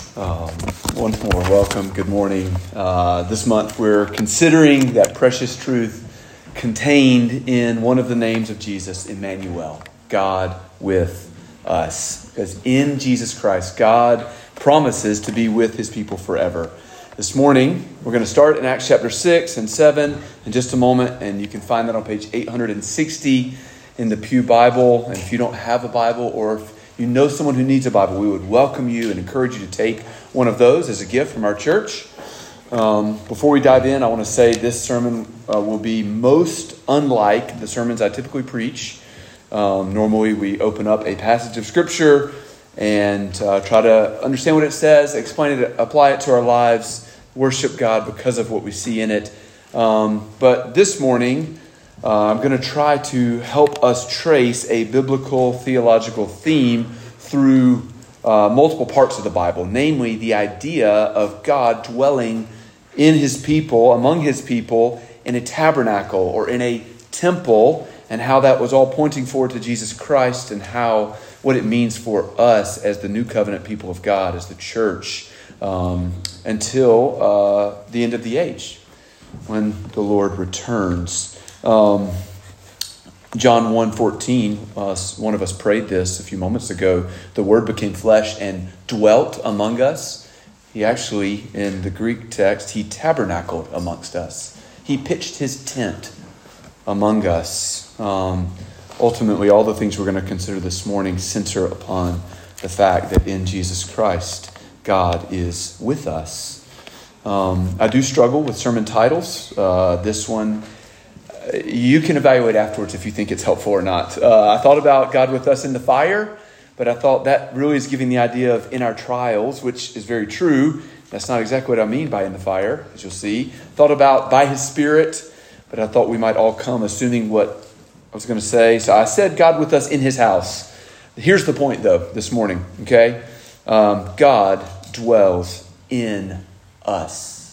Once more, welcome. Good morning. This month we're considering that precious truth contained in one of the names of Jesus, Emmanuel, God with us. Because in Jesus Christ, God promises to be with his people forever. This morning, we're going to start in Acts chapter 6 and 7 in just a moment, and you can find that on page 860 in the Pew Bible. And if you don't have a Bible, or if you know someone who needs a Bible, we would welcome you and encourage you to take one of those as a gift from our church. Before we dive in, I want to say this sermon will be most unlike the sermons I typically preach. Normally, we open up a passage of Scripture and try to understand what it says, explain it, apply it to our lives, worship God because of what we see in it. But this morning, I'm going to try to help us trace a biblical theological theme through multiple parts of the Bible, namely the idea of God dwelling in his people, among his people, in a tabernacle or in a temple, and how that was all pointing forward to Jesus Christ, and what it means for us as the new covenant people of God, as the church, until the end of the age, when the Lord returns. John 1:14, one of us prayed this a few moments ago. The Word became flesh and dwelt among us. He actually, in the Greek text, he tabernacled amongst us. He pitched his tent among us. Ultimately, all the things we're going to consider this morning center upon the fact that in Jesus Christ, God is with us. I do struggle with sermon titles. This one, you can evaluate afterwards if you think it's helpful or not. I thought about God with us in the fire, but I thought that really is giving the idea of in our trials, which is very true. That's not exactly what I mean by in the fire, as you'll see. Thought about by his Spirit, but I thought we might all come assuming what I was going to say. So I said God with us in his house. Here's the point, though, this morning, okay? God dwells in us.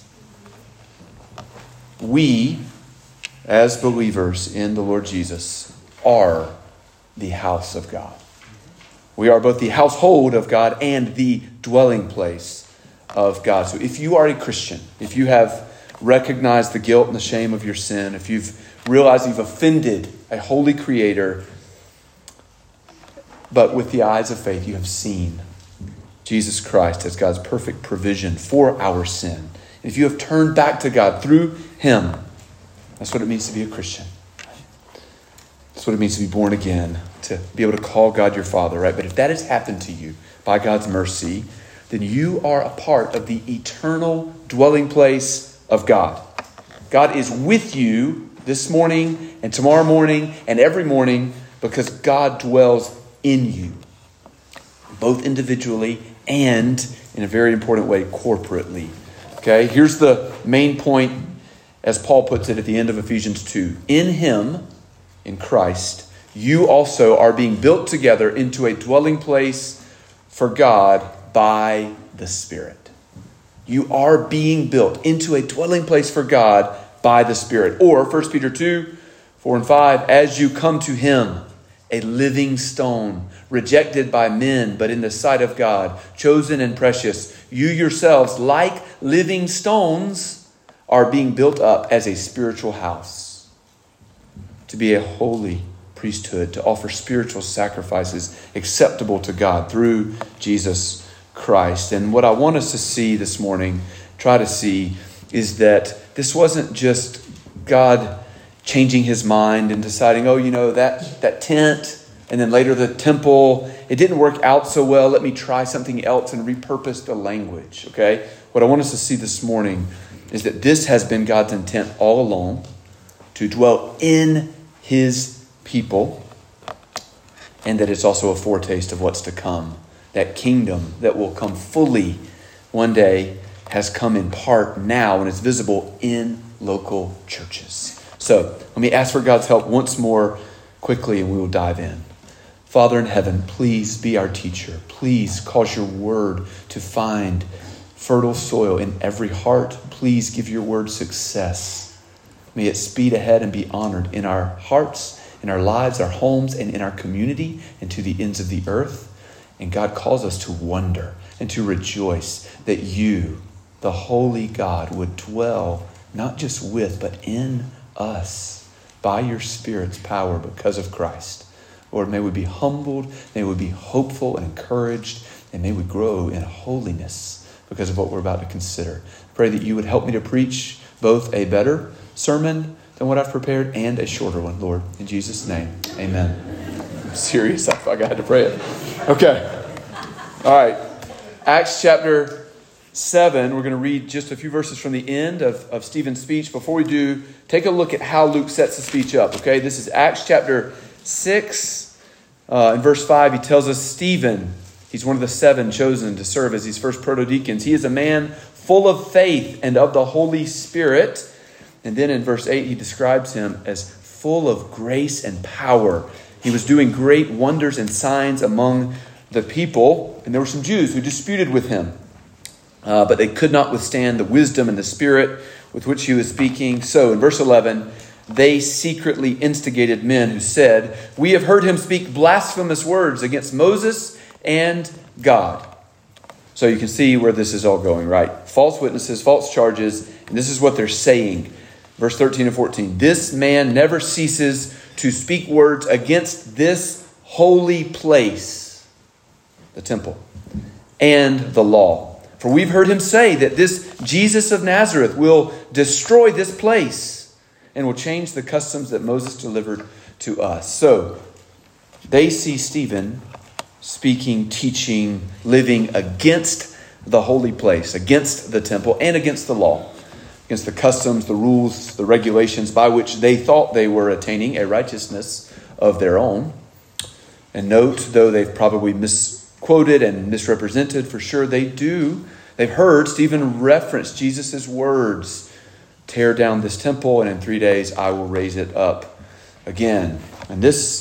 We, as believers in the Lord Jesus, are the house of God. We are both the household of God and the dwelling place of God. So if you are a Christian, if you have recognized the guilt and the shame of your sin, if you've realized you've offended a holy Creator, but with the eyes of faith you have seen Jesus Christ as God's perfect provision for our sin. If you have turned back to God through him, that's what it means to be a Christian. That's what it means to be born again, to be able to call God your Father, right? But if that has happened to you by God's mercy, then you are a part of the eternal dwelling place of God. God is with you this morning and tomorrow morning and every morning because God dwells in you, both individually and in a very important way, corporately. Okay, here's the main point as Paul puts it at the end of Ephesians 2. In him, in Christ, you also are being built together into a dwelling place for God by the Spirit. You are being built into a dwelling place for God by the Spirit. Or 1 Peter 2, 4 and 5, as you come to him, a living stone, rejected by men, but in the sight of God, chosen and precious, you yourselves, like living stones, are being built up as a spiritual house, to be a holy priesthood, to offer spiritual sacrifices acceptable to God through Jesus Christ. And what I want us to see this morning, try to see, is that this wasn't just God changing his mind and deciding, that tent, and then later the temple, it didn't work out so well. Let me try something else and repurpose the language, okay? What I want us to see this morning is that this has been God's intent all along, to dwell in his people, and that it's also a foretaste of what's to come. That kingdom that will come fully one day has come in part now and is visible in local churches. So let me ask for God's help once more quickly and we will dive in. Father in heaven, please be our teacher. Please cause your word to find fertile soil in every heart. Please give your word success. May it speed ahead and be honored in our hearts, in our lives, our homes, and in our community, and to the ends of the earth. And God calls us to wonder and to rejoice that you, the holy God, would dwell not just with, but in us by your Spirit's power because of Christ. Lord, may we be humbled, may we be hopeful and encouraged, and may we grow in holiness because of what we're about to consider. Pray that you would help me to preach both a better sermon than what I've prepared and a shorter one, Lord. In Jesus' name, amen. I'm serious. I got to pray it. Okay. All right. Acts chapter 7. We're going to read just a few verses from the end of Stephen's speech. Before we do, take a look at how Luke sets the speech up. Okay. This is Acts chapter 6. In verse 5, he tells us Stephen, he's one of the 7 chosen to serve as these first proto-deacons. He is a man full of faith and of the Holy Spirit. And then in verse 8, he describes him as full of grace and power. He was doing great wonders and signs among the people. And there were some Jews who disputed with him. But they could not withstand the wisdom and the spirit with which he was speaking. So in verse 11, they secretly instigated men who said, "We have heard him speak blasphemous words against Moses and God." So you can see where this is all going, right? False witnesses, false charges. And this is what they're saying. Verse 13 and 14. "This man never ceases to speak words against this holy place," the temple, "and the law. For we've heard him say that this Jesus of Nazareth will destroy this place and will change the customs that Moses delivered to us." So they see Stephen speaking, teaching, living against the holy place, against the temple, and against the law, against the customs, the rules, the regulations by which they thought they were attaining a righteousness of their own. And note, though they've probably misquoted and misrepresented, for sure they've heard Stephen reference Jesus' words, "Tear down this temple, and in 3 days I will raise it up again." And this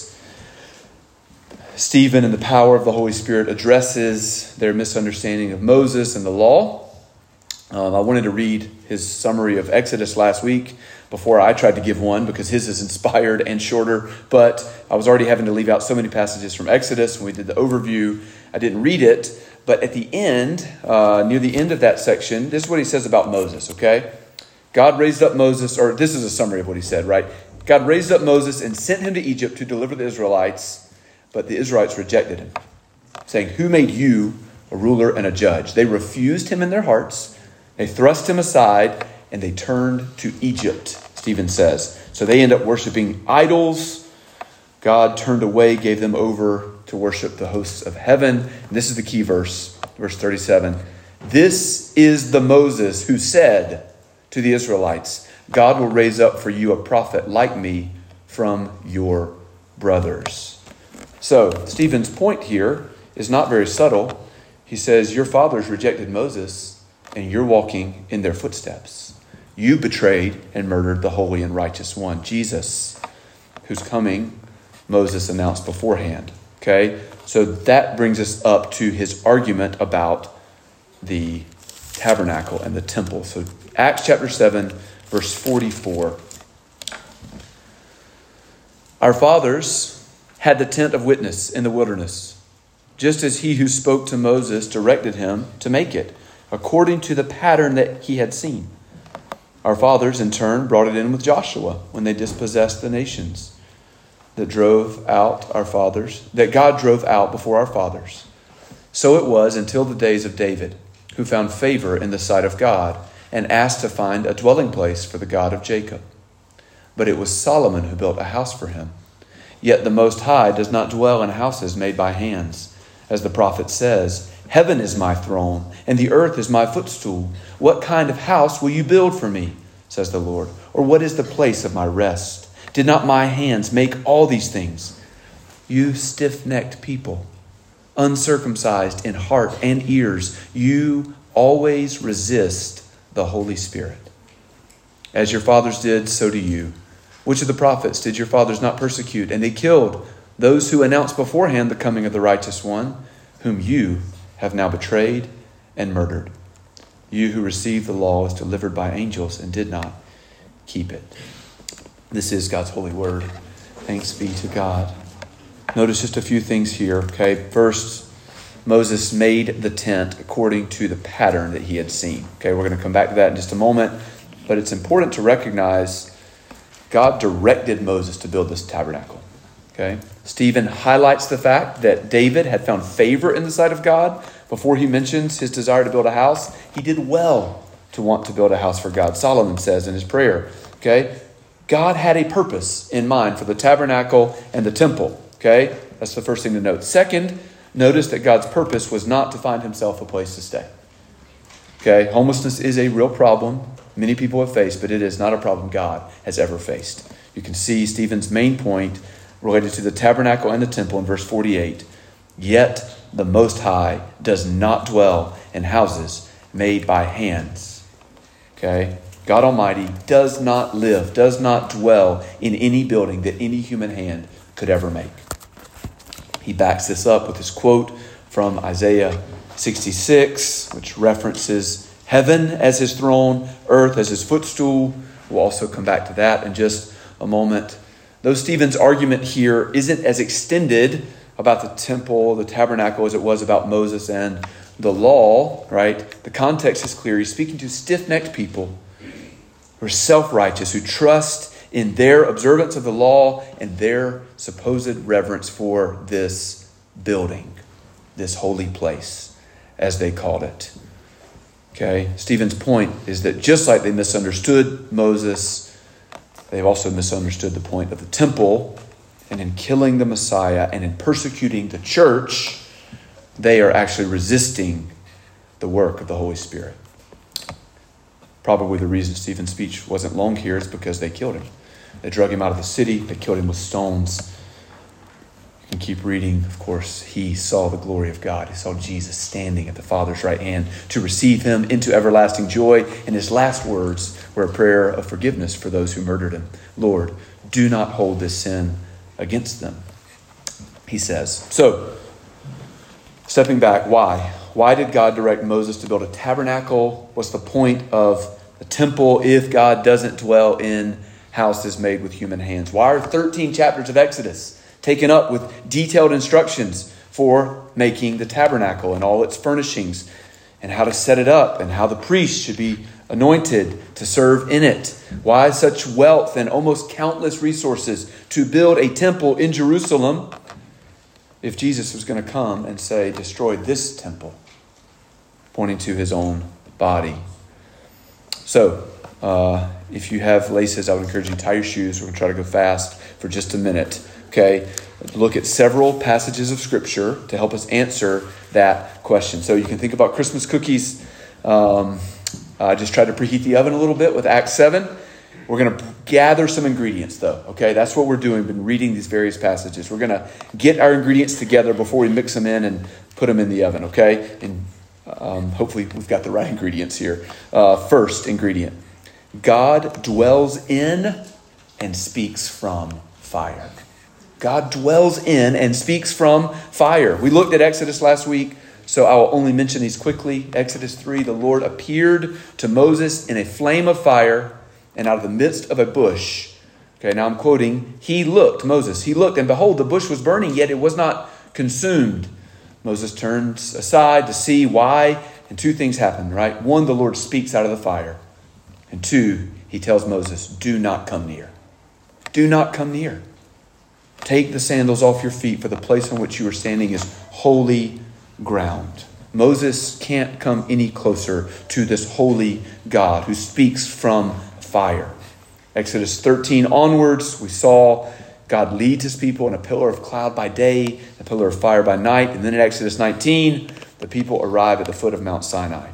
Stephen, in the power of the Holy Spirit, addresses their misunderstanding of Moses and the law. I wanted to read his summary of Exodus last week before I tried to give one, because his is inspired and shorter. But I was already having to leave out so many passages from Exodus when we did the overview. I didn't read it. But at the end, near the end of that section, this is what he says about Moses, okay? God raised up Moses, or this is a summary of what he said, right? God raised up Moses and sent him to Egypt to deliver the Israelites, but the Israelites rejected him, saying, "Who made you a ruler and a judge?" They refused him in their hearts. They thrust him aside, and they turned to Egypt, Stephen says. So they end up worshiping idols. God turned away, gave them over to worship the hosts of heaven. And this is the key verse, verse 37. "This is the Moses who said to the Israelites, 'God will raise up for you a prophet like me from your brothers.'" So Stephen's point here is not very subtle. He says, your fathers rejected Moses, and you're walking in their footsteps. You betrayed and murdered the holy and righteous one, Jesus, whose coming Moses announced beforehand. Okay? So that brings us up to his argument about the tabernacle and the temple. So Acts chapter 7, verse 44. "Our fathers had the tent of witness in the wilderness, just as he who spoke to Moses directed him to make it, according to the pattern that he had seen. Our fathers, in turn, brought it in with Joshua when they dispossessed the nations that God drove out before our fathers. So it was until the days of David, who found favor in the sight of God and asked to find a dwelling place for the God of Jacob. But it was Solomon who built a house for him. Yet the Most High does not dwell in houses made by hands. As the prophet says, 'Heaven is my throne, and the earth is my footstool. What kind of house will you build for me, says the Lord? Or what is the place of my rest? Did not my hands make all these things? You stiff-necked people, uncircumcised in heart and ears, you always resist the Holy Spirit. As your fathers did, so do you. Which of the prophets did your fathers not persecute? And they killed those who announced beforehand the coming of the righteous one, whom you have now betrayed and murdered. You who received the law as delivered by angels and did not keep it." This is God's holy word. Thanks be to God. Notice just a few things here. Okay, first, Moses made the tent according to the pattern that he had seen. Okay, we're going to come back to that in just a moment. But it's important to recognize God directed Moses to build this tabernacle. Okay, Stephen highlights the fact that David had found favor in the sight of God before he mentions his desire to build a house. He did well to want to build a house for God. Solomon says in his prayer, okay, God had a purpose in mind for the tabernacle and the temple. Okay, that's the first thing to note. Second, notice that God's purpose was not to find himself a place to stay. Okay, homelessness is a real problem many people have faced, but it is not a problem God has ever faced. You can see Stephen's main point related to the tabernacle and the temple in verse 48. Yet the Most High does not dwell in houses made by hands. Okay, God Almighty does not live, does not dwell in any building that any human hand could ever make. He backs this up with his quote from Isaiah 66, which references heaven as his throne, earth as his footstool. We'll also come back to that in just a moment. Though Stephen's argument here isn't as extended about the temple, the tabernacle, as it was about Moses and the law, right? The context is clear. He's speaking to stiff-necked people who are self-righteous, who trust in their observance of the law and their supposed reverence for this building, this holy place, as they called it. Okay, Stephen's point is that just like they misunderstood Moses, they've also misunderstood the point of the temple. And in killing the Messiah and in persecuting the church, they are actually resisting the work of the Holy Spirit. Probably the reason Stephen's speech wasn't long here is because they killed him. They drug him out of the city. They killed him with stones. You can keep reading. Of course, he saw the glory of God. He saw Jesus standing at the Father's right hand to receive him into everlasting joy. And his last words were a prayer of forgiveness for those who murdered him. Lord, do not hold this sin against them, he says. So, stepping back, why? Why did God direct Moses to build a tabernacle? What's the point of the temple if God doesn't dwell in houses made with human hands? Why are 13 chapters of Exodus taken up with detailed instructions for making the tabernacle and all its furnishings and how to set it up and how the priest should be anointed to serve in it? Why such wealth and almost countless resources to build a temple in Jerusalem if Jesus was going to come and say, destroy this temple, pointing to his own body? So, if you have laces, I would encourage you to tie your shoes. We're going to try to go fast for just a minute. Okay, look at several passages of Scripture to help us answer that question. So you can think about Christmas cookies. I just tried to preheat the oven a little bit with Acts 7. We're going to gather some ingredients, though. Okay, that's what we're doing. We've been reading these various passages. We're going to get our ingredients together before we mix them in and put them in the oven. Okay, and hopefully we've got the right ingredients here. First ingredient: God dwells in and speaks from fire. God dwells in and speaks from fire. We looked at Exodus last week, so I will only mention these quickly. Exodus 3, the Lord appeared to Moses in a flame of fire and out of the midst of a bush. Okay, now I'm quoting, Moses, he looked, and behold, the bush was burning, yet it was not consumed. Moses turns aside to see why, and two things happen, right? One, the Lord speaks out of the fire. And two, he tells Moses, do not come near. Do not come near. Take the sandals off your feet, for the place on which you are standing is holy ground. Moses can't come any closer to this holy God who speaks from fire. Exodus 13 onwards, we saw God leads his people in a pillar of cloud by day, a pillar of fire by night. And then in Exodus 19, the people arrive at the foot of Mount Sinai.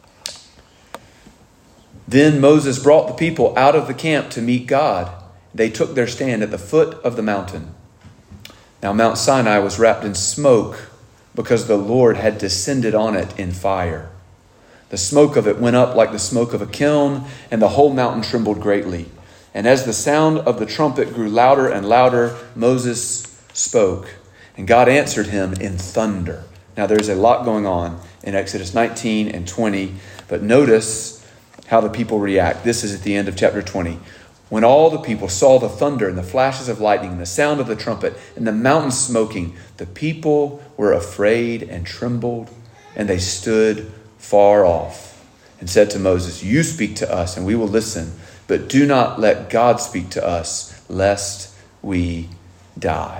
Then Moses brought the people out of the camp to meet God. They took their stand at the foot of the mountain. Now Mount Sinai was wrapped in smoke because the Lord had descended on it in fire. The smoke of it went up like the smoke of a kiln, and the whole mountain trembled greatly. And as the sound of the trumpet grew louder and louder, Moses spoke, and God answered him in thunder. Now there's a lot going on in Exodus 19 and 20, but notice how the people react. This is at the end of chapter 20. When all the people saw the thunder and the flashes of lightning and the sound of the trumpet and the mountain smoking, the people were afraid and trembled, and they stood far off and said to Moses, "You speak to us and we will listen, but do not let God speak to us, lest we die."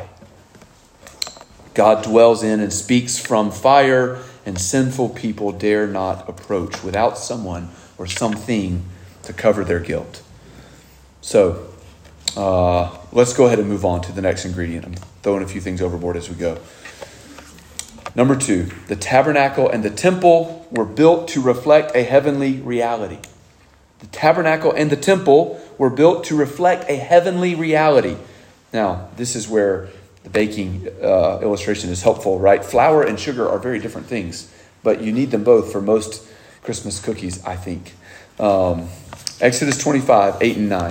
God dwells in and speaks from fire, and sinful people dare not approach without someone or something to cover their guilt. So, let's go ahead and move on to the next ingredient. I'm throwing a few things overboard as we go. Number 2, the tabernacle and the temple were built to reflect a heavenly reality. The tabernacle and the temple were built to reflect a heavenly reality. Now, this is where the baking illustration is helpful, right? Flour and sugar are very different things, but you need them both for most Christmas cookies, I think. Exodus 25, 8 and 9.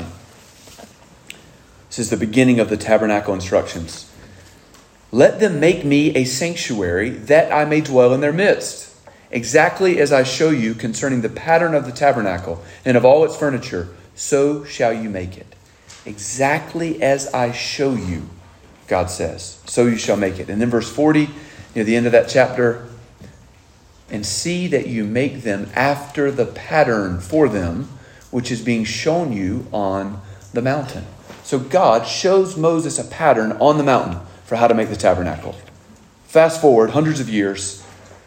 This is the beginning of the tabernacle instructions. "Let them make me a sanctuary that I may dwell in their midst, exactly as I show you concerning the pattern of the tabernacle and of all its furniture, so shall you make it." Exactly as I show you, God says, so you shall make it. And then verse 40, near the end of that chapter, "And see that you make them after the pattern for them, which is being shown you on the mountain." So God shows Moses a pattern on the mountain for how to make the tabernacle. Fast forward hundreds of years.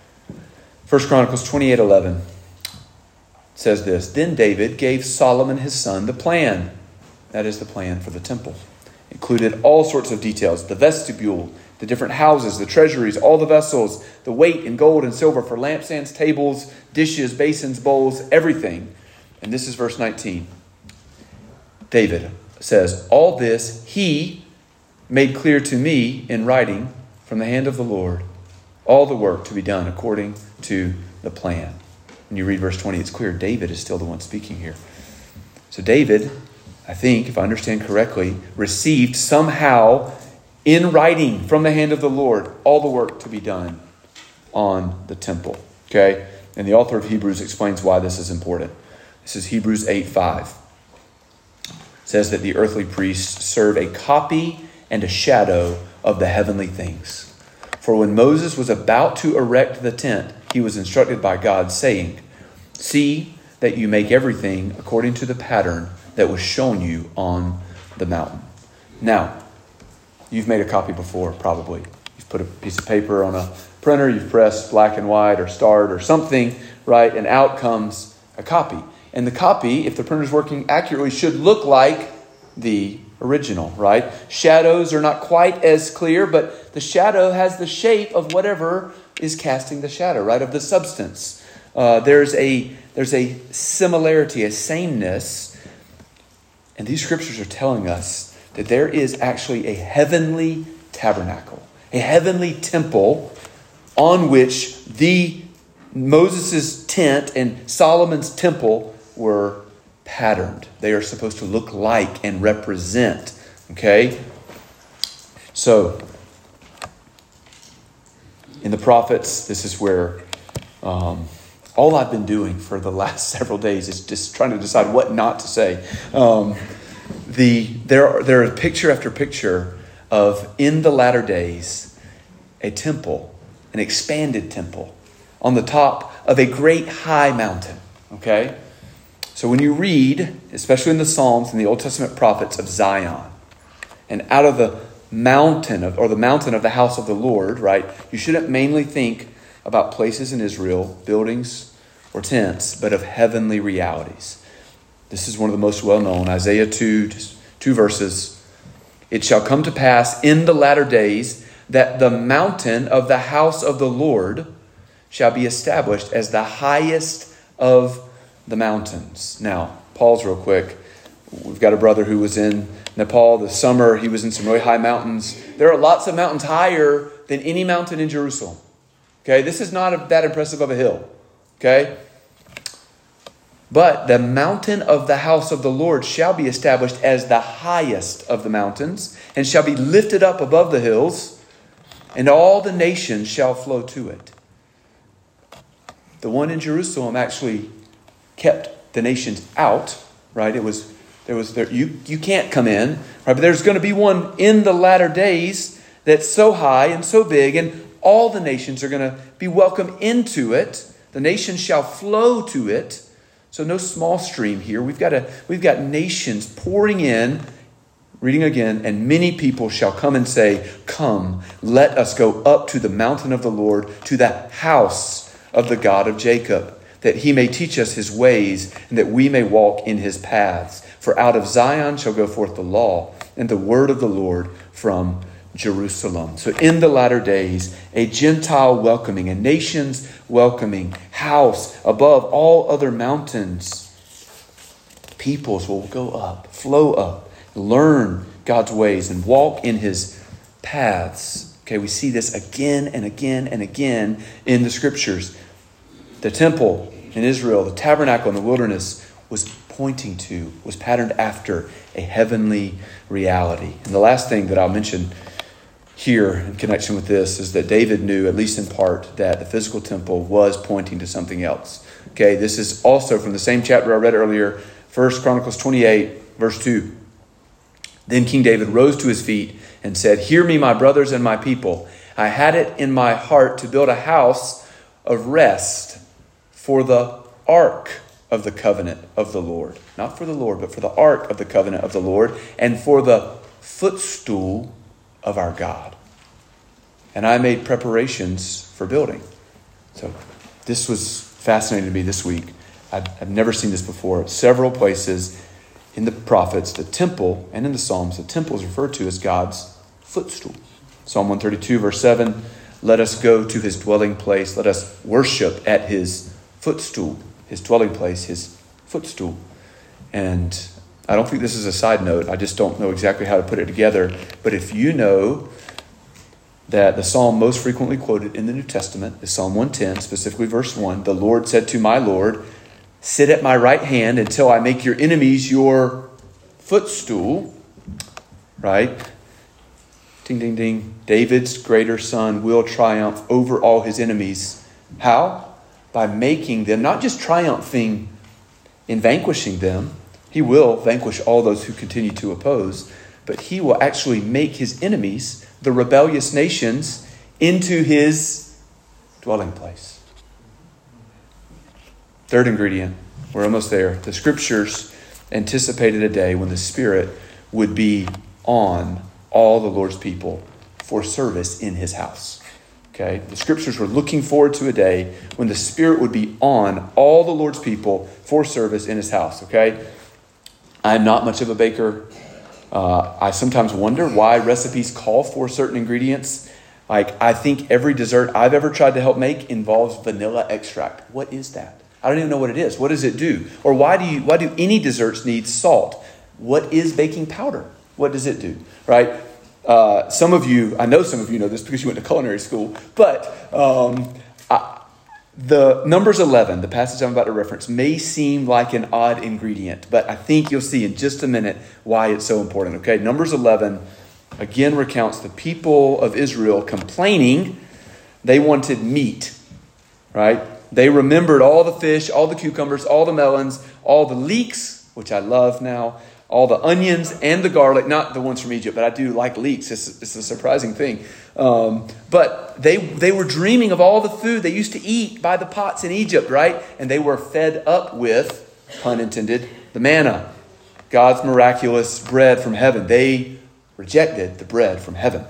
1 Chronicles 28:11 says this, "Then David gave Solomon his son the plan." That is the plan for the temple. Included all sorts of details: the vestibule, the different houses, the treasuries, all the vessels, the weight in gold and silver for lampstands, tables, dishes, basins, bowls, everything. And this is verse 19. David says, "All this he made clear to me in writing from the hand of the Lord, all the work to be done according to the plan." When you read verse 20, it's clear David is still the one speaking here. So David, I think, if I understand correctly, received somehow in writing from the hand of the Lord all the work to be done on the temple. Okay? And the author of Hebrews explains why this is important. This is Hebrews 8:5. It says that the earthly priests serve a copy and a shadow of the heavenly things. For when Moses was about to erect the tent, he was instructed by God, saying, "See that you make everything according to the pattern that was shown you on the mountain." Now, you've made a copy before, probably. You've put a piece of paper on a printer, you've pressed black and white or starred or something, right? And out comes a copy. And the copy, if the printer's working accurately, should look like the original, right? Shadows are not quite as clear, but the shadow has the shape of whatever is casting the shadow, right? Of the substance. There's a similarity, a sameness. And these scriptures are telling us that there is actually a heavenly tabernacle, a heavenly temple on which Moses' tent and Solomon's temple were patterned. They are supposed to look like and represent. Okay? So, in the prophets, this is where all I've been doing for the last several days is just trying to decide what not to say. There are picture after picture of, in the latter days, a temple, an expanded temple, on the top of a great high mountain. Okay? So when you read, especially in the Psalms and the Old Testament prophets, of Zion, and out of the mountain of the house of the Lord, right? You shouldn't mainly think about places in Israel, buildings or tents, but of heavenly realities. This is one of the most well-known, Isaiah 2, just 2 verses. "It shall come to pass in the latter days that the mountain of the house of the Lord shall be established as the highest of the mountains." Now, pause real quick. We've got a brother who was in Nepal this summer. He was in some really high mountains. There are lots of mountains higher than any mountain in Jerusalem. Okay, this is not that impressive of a hill. Okay? But the mountain of the house of the Lord shall be established as the highest of the mountains, and shall be lifted up above the hills, and all the nations shall flow to it. The one in Jerusalem actually kept the nations out, right? There You can't come in, right? But there's going to be one in the latter days that's so high and so big, and all the nations are going to be welcome into it. The nations shall flow to it. So no small stream here. We've got nations pouring in. Reading again, and many people shall come and say, come, let us go up to the mountain of the Lord, to the house of the God of Jacob, that he may teach us his ways, and that we may walk in his paths. For out of Zion shall go forth the law, and the word of the Lord from Jerusalem. So in the latter days, a Gentile welcoming, a nation's welcoming house above all other mountains. Peoples will go up, flow up, learn God's ways and walk in his paths. Okay, we see this again and again and again in the scriptures. The temple in Israel, the tabernacle in the wilderness was patterned after a heavenly reality. And the last thing that I'll mention here in connection with this is that David knew, at least in part, that the physical temple was pointing to something else. Okay, this is also from the same chapter I read earlier, 1 Chronicles 28, verse 2. Then King David rose to his feet and said, hear me, my brothers and my people. I had it in my heart to build a house of rest for the ark of the covenant of the Lord. Not for the Lord, but for the ark of the covenant of the Lord, and for the footstool of our God. And I made preparations for building. So this was fascinating to me this week. I've never seen this before. Several places in the prophets, the temple, and in the Psalms, the temple is referred to as God's footstool. Psalm 132, verse 7, let us go to his dwelling place. Let us worship at his footstool, his dwelling place, his footstool. And I don't think this is a side note. I just don't know exactly how to put it together. But if you know that the psalm most frequently quoted in the New Testament is Psalm 110, specifically verse 1, the Lord said to my Lord, sit at my right hand until I make your enemies your footstool. Right? Ding, ding, ding. David's greater son will triumph over all his enemies. How? By making them, not just triumphing in vanquishing them. He will vanquish all those who continue to oppose. But he will actually make his enemies, the rebellious nations, into his dwelling place. Third ingredient, we're almost there. The scriptures anticipated a day when the Spirit would be on all the Lord's people for service in his house. Okay? The scriptures were looking forward to a day when the Spirit would be on all the Lord's people for service in his house. Okay? I'm not much of a baker. I sometimes wonder why recipes call for certain ingredients. Like, I think every dessert I've ever tried to help make involves vanilla extract. What is that? I don't even know what it is. What does it do? Or why do any desserts need salt? What is baking powder? What does it do? Right? Some of you, I know some of you know this because you went to culinary school, but the Numbers 11, the passage I'm about to reference, may seem like an odd ingredient, but I think you'll see in just a minute why it's so important. Okay, Numbers 11 again recounts the people of Israel complaining they wanted meat, right? They remembered all the fish, all the cucumbers, all the melons, all the leeks, which I love now, all the onions and the garlic, not the ones from Egypt, but I do like leeks. It's a surprising thing. But they were dreaming of all the food they used to eat by the pots in Egypt, right? And they were fed up with, pun intended, the manna, God's miraculous bread from heaven. They rejected the bread from heaven.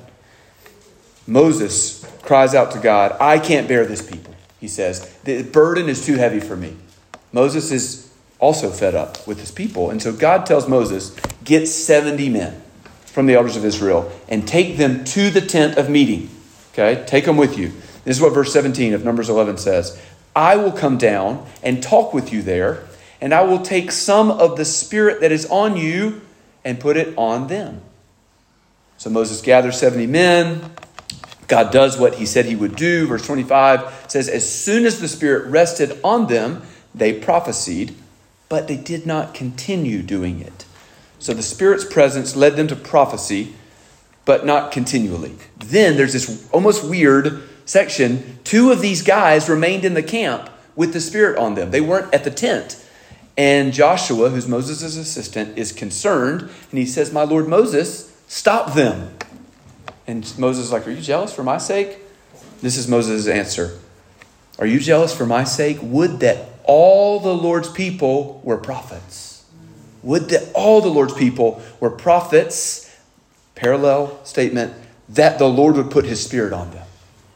Moses cries out to God, I can't bear this people. He says, the burden is too heavy for me. Moses is also fed up with his people. And so God tells Moses, get 70 men from the elders of Israel and take them to the tent of meeting. Okay, take them with you. This is what verse 17 of Numbers 11 says. I will come down and talk with you there, and I will take some of the Spirit that is on you and put it on them. So Moses gathers 70 men. God does what he said he would do. Verse 25 says, as soon as the Spirit rested on them, they prophesied, but they did not continue doing it. So the Spirit's presence led them to prophecy, but not continually. Then there's this almost weird section. 2 of these guys remained in the camp with the Spirit on them. They weren't at the tent. And Joshua, who's Moses' assistant, is concerned. And he says, my Lord Moses, stop them. And Moses is like, are you jealous for my sake? This is Moses' answer. Are you jealous for my sake? Would that all the Lord's people were prophets. Would that all the Lord's people were prophets. Parallel statement. That the Lord would put his Spirit on them.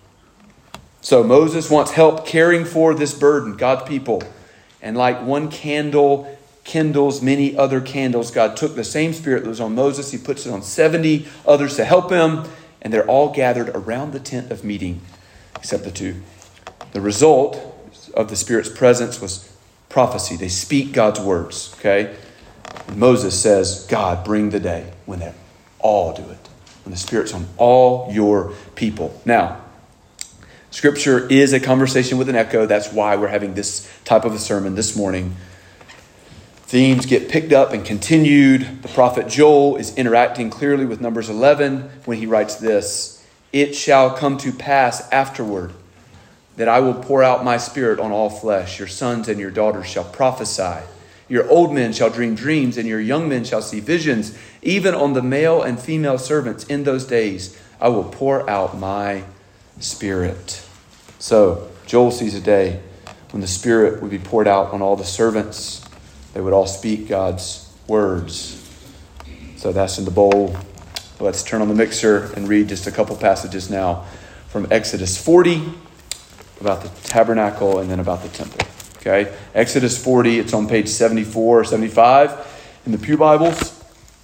So Moses wants help caring for this burden, God's people. And like one candle kindles many other candles, God took the same Spirit that was on Moses. He puts it on 70 others to help him. And they're all gathered around the tent of meeting, except the two. The result of the Spirit's presence was prophecy. They speak God's words, okay? And Moses says, God, bring the day when they all do it. When the Spirit's on all your people. Now, Scripture is a conversation with an echo. That's why we're having this type of a sermon this morning. Themes get picked up and continued. The prophet Joel is interacting clearly with Numbers 11 when he writes this. It shall come to pass afterward that I will pour out my Spirit on all flesh. Your sons and your daughters shall prophesy. Your old men shall dream dreams, and your young men shall see visions. Even on the male and female servants in those days, I will pour out my Spirit. So, Joel sees a day when the Spirit would be poured out on all the servants. They would all speak God's words. So that's in the bowl. Let's turn on the mixer and read just a couple passages now from Exodus 40 about the tabernacle and then about the temple. Okay, Exodus 40, it's on page 74 or 75 in the Pew Bibles.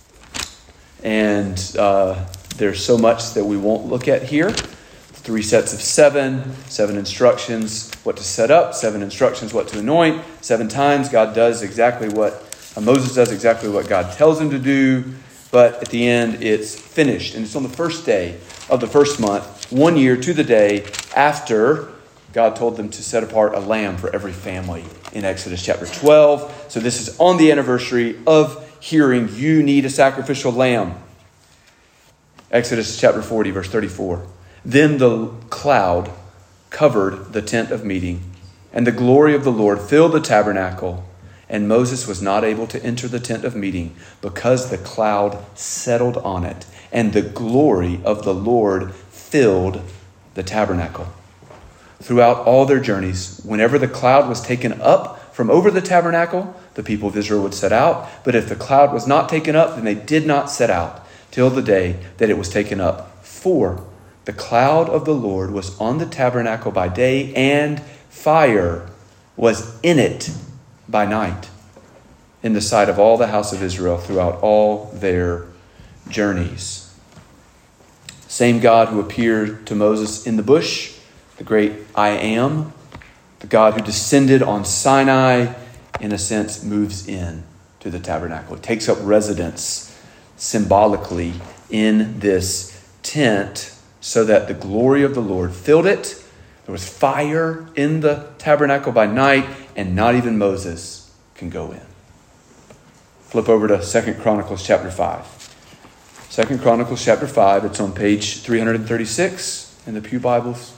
And there's so much that we won't look at here. 3 sets of 7 instructions, what to set up, 7 instructions, what to anoint. 7 times God does exactly what, Moses does exactly what God tells him to do. But at the end, it's finished. And it's on the first day of the first month, 1 year to the day after God told them to set apart a lamb for every family in Exodus chapter 12. So this is on the anniversary of hearing you need a sacrificial lamb. Exodus chapter 40, verse 34. Then the cloud covered the tent of meeting, and the glory of the Lord filled the tabernacle. And Moses was not able to enter the tent of meeting because the cloud settled on it, and the glory of the Lord filled the tabernacle. Throughout all their journeys, whenever the cloud was taken up from over the tabernacle, the people of Israel would set out. But if the cloud was not taken up, then they did not set out till the day that it was taken up. For the cloud of the Lord was on the tabernacle by day, and fire was in it by night, in the sight of all the house of Israel throughout all their journeys. Same God who appeared to Moses in the bush, the great I Am, the God who descended on Sinai, in a sense, moves in to the tabernacle. It takes up residence symbolically in this tent so that the glory of the Lord filled it. There was fire in the tabernacle by night, and not even Moses can go in. Flip over to 2 Chronicles chapter 5. 2 Chronicles chapter 5, it's on page 336 in the Pew Bibles.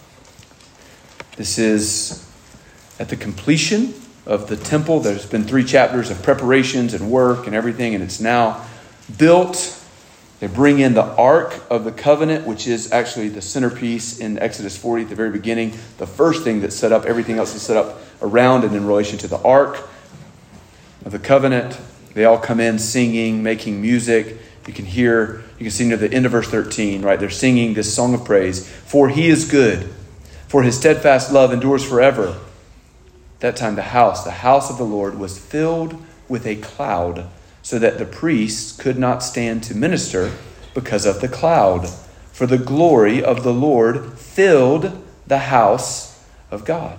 This is at the completion of the temple. There's been 3 chapters of preparations and work and everything, and it's now built. They bring in the Ark of the Covenant, which is actually the centerpiece in Exodus 40 at the very beginning. The first thing that's set up, everything else is set up around and in relation to the Ark of the Covenant. They all come in singing, making music. You can see near the end of verse 13, right? They're singing this song of praise. For he is good, for his steadfast love endures forever. That time the house of the Lord was filled with a cloud, so that the priests could not stand to minister because of the cloud. For the glory of the Lord filled the house of God.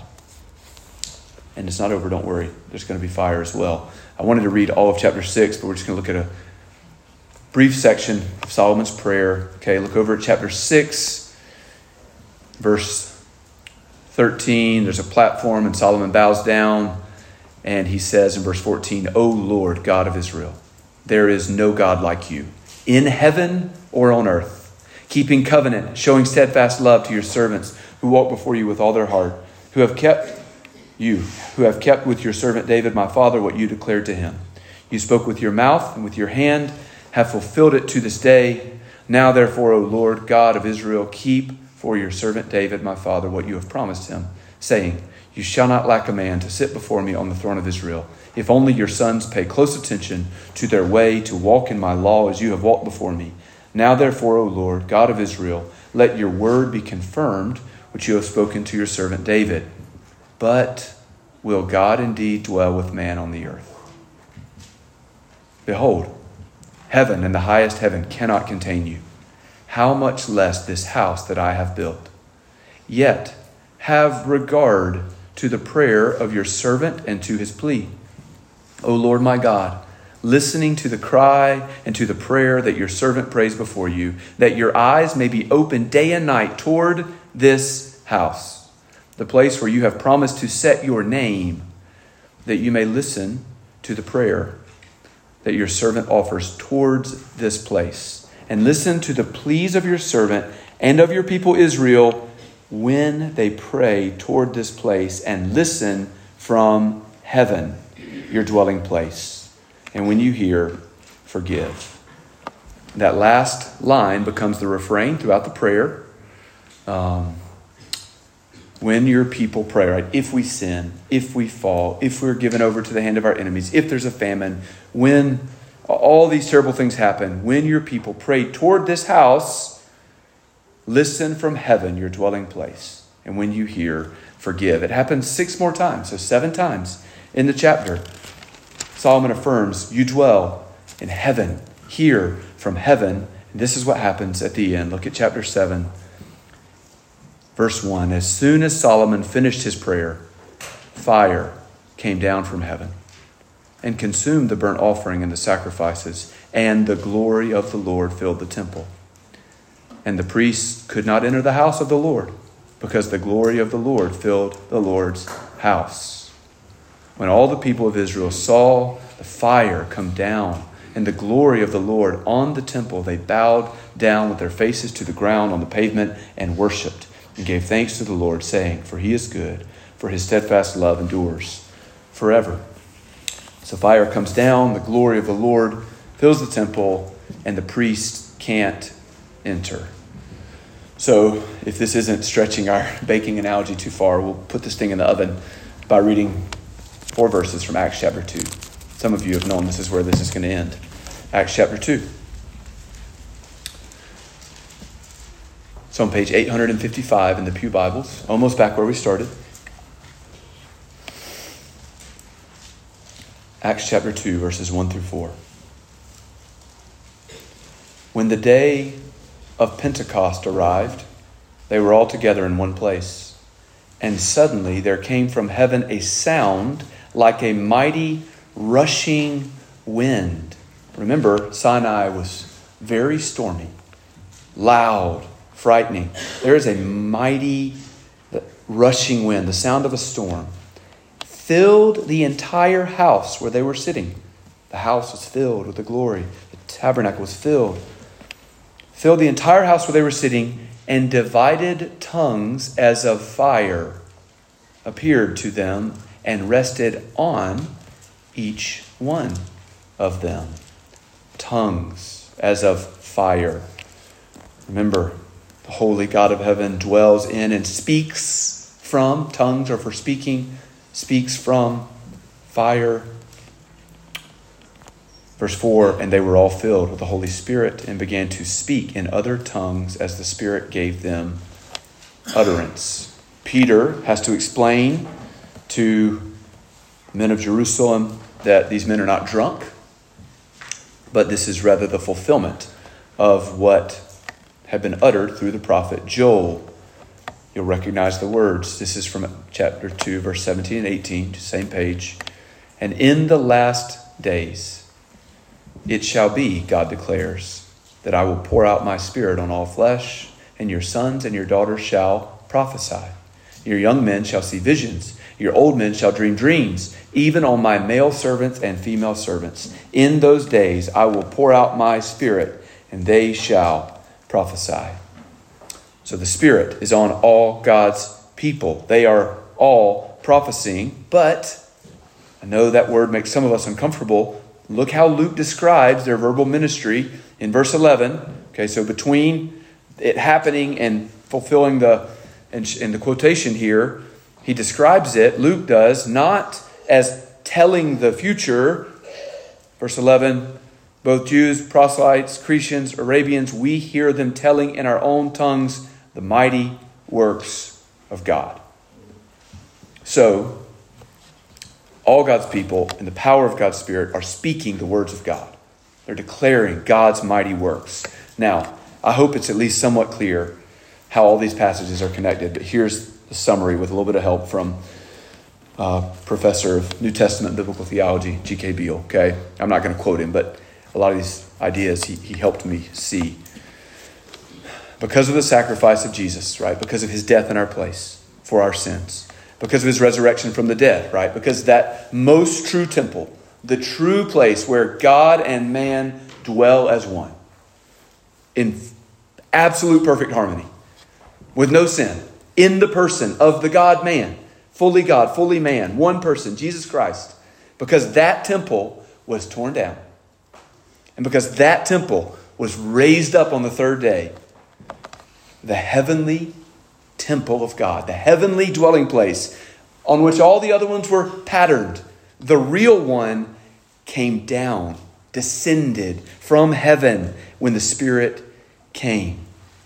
And it's not over, don't worry. There's going to be fire as well. I wanted to read all of chapter 6, but we're just going to look at a brief section of Solomon's prayer. Okay, look over at chapter 6, verse 13. There's a platform, and Solomon bows down. And he says in verse 14, O Lord, God of Israel, there is no God like you, in heaven or on earth, keeping covenant, showing steadfast love to your servants who walk before you with all their heart, who have kept You who have kept with your servant David, my father, what you declared to him. You spoke with your mouth and with your hand have fulfilled it to this day. Now, therefore, O Lord, God of Israel, keep for your servant David, my father, what you have promised him, saying, you shall not lack a man to sit before me on the throne of Israel. If only your sons pay close attention to their way to walk in my law as you have walked before me. Now, therefore, O Lord, God of Israel, let your word be confirmed, which you have spoken to your servant David. But will God indeed dwell with man on the earth? Behold, heaven and the highest heaven cannot contain you. How much less this house that I have built? Yet have regard to the prayer of your servant and to his plea. O Lord my God, listening to the cry and to the prayer that your servant prays before you, that your eyes may be open day and night toward this house, the place where you have promised to set your name, that you may listen to the prayer that your servant offers towards this place, and listen to the pleas of your servant and of your people Israel when they pray toward this place, and listen from heaven, your dwelling place. And when you hear, forgive. That last line becomes the refrain throughout the prayer. When your people pray, right? If we sin, if we fall, if we're given over to the hand of our enemies, if there's a famine, when all these terrible things happen, when your people pray toward this house, listen from heaven, your dwelling place. And when you hear, forgive. It happens 6 more times, so 7 times in the chapter. Solomon affirms, you dwell in heaven, hear from heaven. And this is what happens at the end. Look at chapter 7. Verse 1, as soon as Solomon finished his prayer, fire came down from heaven and consumed the burnt offering and the sacrifices, and the glory of the Lord filled the temple. And the priests could not enter the house of the Lord, because the glory of the Lord filled the Lord's house. When all the people of Israel saw the fire come down and the glory of the Lord on the temple, they bowed down with their faces to the ground on the pavement and worshipped, and gave thanks to the Lord, saying, for he is good, for his steadfast love endures forever. So fire comes down, the glory of the Lord fills the temple, and the priest can't enter. So if this isn't stretching our baking analogy too far, we'll put this thing in the oven by reading 4 verses from Acts chapter 2. Some of you have known this is where this is going to end. Acts chapter 2. So on page 855 in the Pew Bibles, almost back where we started. Acts chapter 2, verses 1 through 4. When the day of Pentecost arrived, they were all together in one place. And suddenly there came from heaven a sound like a mighty rushing wind. Remember, Sinai was very stormy, loud, frightening. There is a mighty rushing wind, the sound of a storm, filled the entire house where they were sitting. The house was filled with the glory. The tabernacle was filled the entire house where they were sitting, and divided tongues as of fire appeared to them and rested on each one of them. Tongues as of fire. Remember, the holy God of heaven dwells in and speaks from, tongues are for speaking, speaks from fire. Verse 4, and they were all filled with the Holy Spirit and began to speak in other tongues as the Spirit gave them utterance. Peter has to explain to men of Jerusalem that these men are not drunk, but this is rather the fulfillment of what had been uttered through the prophet Joel. You'll recognize the words. This is from chapter 2, verse 17 and 18, same page. And in the last days, it shall be, God declares, that I will pour out my Spirit on all flesh, and your sons and your daughters shall prophesy. Your young men shall see visions. Your old men shall dream dreams, even on my male servants and female servants. In those days I will pour out my Spirit, and they shall prophesy. So the Spirit is on all God's people. They are all prophesying, but I know that word makes some of us uncomfortable. Look how Luke describes their verbal ministry in verse 11. Okay, so between it happening and fulfilling in the quotation here, he describes it, Luke does, not as telling the future. Verse 11, both Jews, proselytes, Cretians, Arabians, we hear them telling in our own tongues the mighty works of God. So, all God's people in the power of God's Spirit are speaking the words of God. They're declaring God's mighty works. Now, I hope it's at least somewhat clear how all these passages are connected, but here's the summary with a little bit of help from professor of New Testament Biblical Theology, G.K. Beale. Okay, I'm not going to quote him, but a lot of these ideas he helped me see. Because of the sacrifice of Jesus, right? Because of his death in our place for our sins. Because of his resurrection from the dead, right? Because that most true temple, the true place where God and man dwell as one, in absolute perfect harmony, with no sin, in the person of the God-man, fully God, fully man, one person, Jesus Christ. Because that temple was torn down. And because that temple was raised up on the third day, the heavenly temple of God, the heavenly dwelling place on which all the other ones were patterned, the real one came down, descended from heaven when the Spirit came.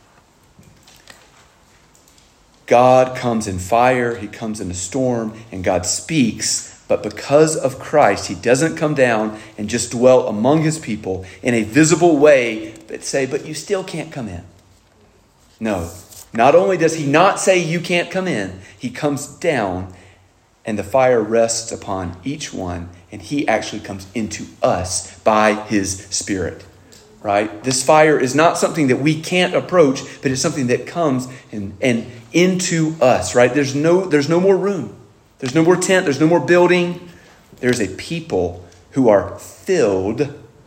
God comes in fire, he comes in a storm, and God speaks. But because of Christ, he doesn't come down and just dwell among his people in a visible way, but say, but you still can't come in. No, not only does he not say you can't come in, he comes down and the fire rests upon each one, and he actually comes into us by his Spirit. Right? This fire is not something that we can't approach, but it's something that comes and into us, right? There's no more room. There's no more tent. There's no more building. There's a people who are filled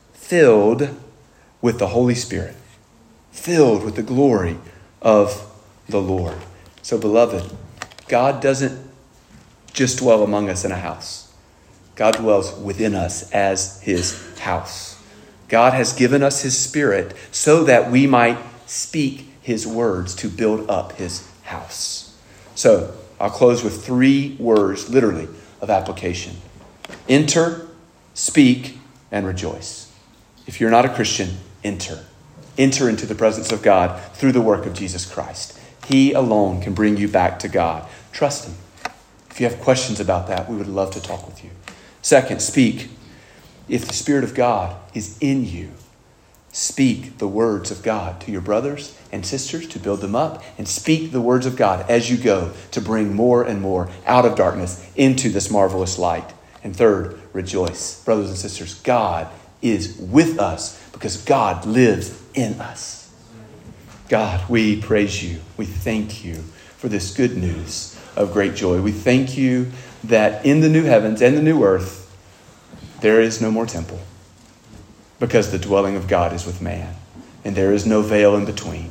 with the Holy Spirit, filled with the glory of the Lord. So, beloved, God doesn't just dwell among us in a house. God dwells within us as his house. God has given us his Spirit so that we might speak his words to build up his house. So, I'll close with 3 words, literally, of application. Enter, speak, and rejoice. If you're not a Christian, enter. Enter into the presence of God through the work of Jesus Christ. He alone can bring you back to God. Trust him. If you have questions about that, we would love to talk with you. Second, speak. If the Spirit of God is in you, speak the words of God to your brothers and sisters to build them up, and speak the words of God as you go to bring more and more out of darkness into this marvelous light. And third, rejoice. Brothers and sisters, God is with us because God lives in us. God, we praise you. We thank you for this good news of great joy. We thank you that in the new heavens and the new earth, there is no more temple because the dwelling of God is with man, and there is no veil in between.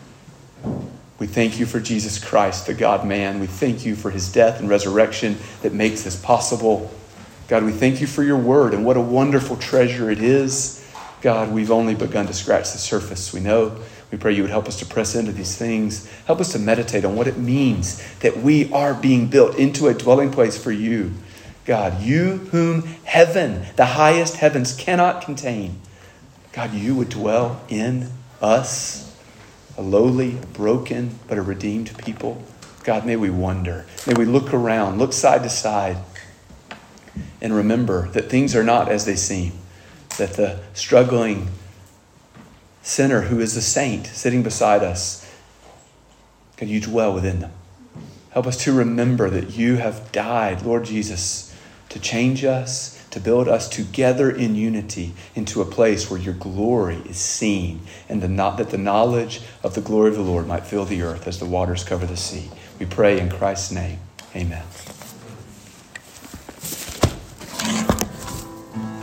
We thank you for Jesus Christ, the God-man. We thank you for his death and resurrection that makes this possible. God, we thank you for your word, and what a wonderful treasure it is. God, we've only begun to scratch the surface. We know. We pray you would help us to press into these things. Help us to meditate on what it means that we are being built into a dwelling place for you. God, you whom heaven, the highest heavens, cannot contain. God, you would dwell in us, a lowly, broken, but a redeemed people. God, may we wonder. May we look around, look side to side, and remember that things are not as they seem. That the struggling sinner who is a saint sitting beside us, God, you dwell within them. Help us to remember that you have died, Lord Jesus, to change us, to build us together in unity into a place where your glory is seen, and that the knowledge of the glory of the Lord might fill the earth as the waters cover the sea. We pray in Christ's name. Amen.